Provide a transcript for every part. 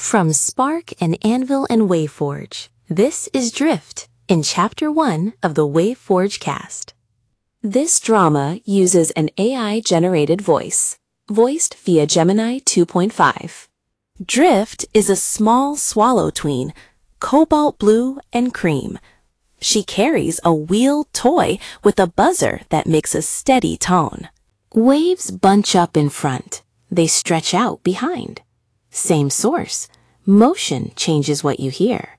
From Spark and Anvil and Waveforge, this is Drift in Chapter 1 of the Waveforge cast. This drama uses an AI-generated voice, voiced via Gemini 2.5. Drift is a small swallow tween, cobalt blue and cream. She carries a wheeled toy with a buzzer that makes a steady tone. Waves bunch up in front. They stretch out behind. Same source. Motion changes what you hear.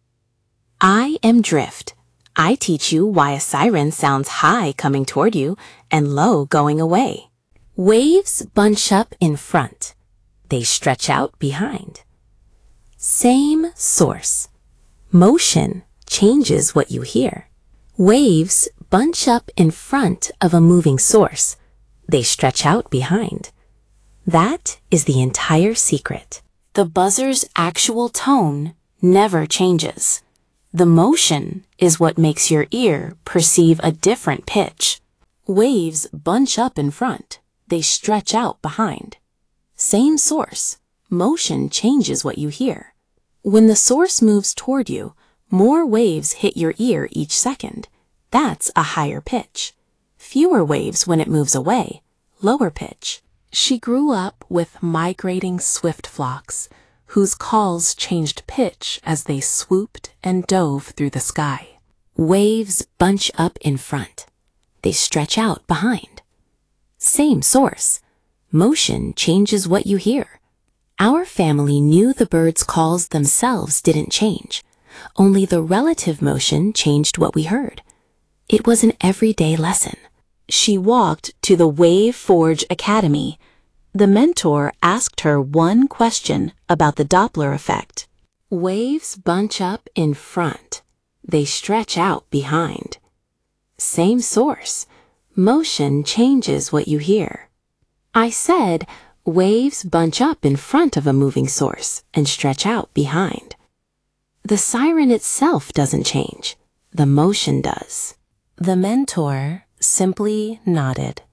I am Drift. I teach you why a siren sounds high coming toward you and low going away. Waves bunch up in front. They stretch out behind. Same source. Motion changes what you hear. Waves bunch up in front of a moving source. They stretch out behind. That is the entire secret. The buzzer's actual tone never changes. The motion is what makes your ear perceive a different pitch. Waves bunch up in front. They stretch out behind. Same source. Motion changes what you hear. When the source moves toward you, more waves hit your ear each second. That's a higher pitch. Fewer waves when it moves away. Lower pitch. She grew up with migrating swift flocks, whose calls changed pitch as they swooped and dove through the sky. Waves bunch up in front. They stretch out behind. Same source. Motion changes what you hear. Our family knew the birds' calls themselves didn't change. Only the relative motion changed what we heard. It was an everyday lesson. She walked to the Waveforge Academy. The mentor asked her one question about the Doppler effect. Waves bunch up in front. They stretch out behind. Same source. Motion changes what you hear. I said, waves bunch up in front of a moving source and stretch out behind. The siren itself doesn't change. The motion does. The mentor simply nodded.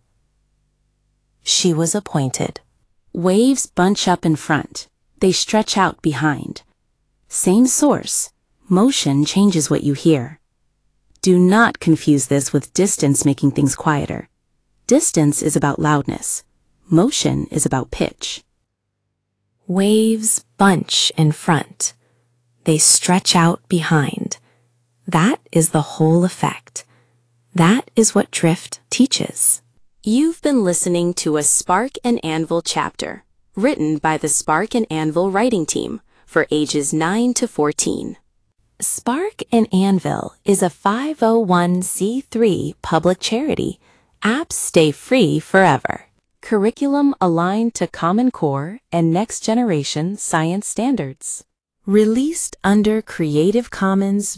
She was appointed. Waves bunch up in front. They stretch out behind. Same source. Motion changes what you hear. Do not confuse this with distance making things quieter. Distance is about loudness. Motion is about pitch. Waves bunch in front. They stretch out behind. That is the whole effect. That is what Drift teaches. You've been listening to a Spark and Anvil chapter, written by the Spark and Anvil writing team for ages 9 to 14. Spark and Anvil is a 501c3 public charity. Apps stay free forever. Curriculum aligned to Common Core and Next Generation Science Standards. Released under Creative Commons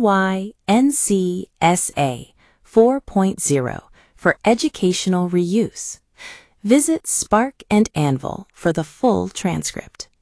BY-NC SA 4.0 for educational reuse. Visit Spark and Anvil for the full transcript.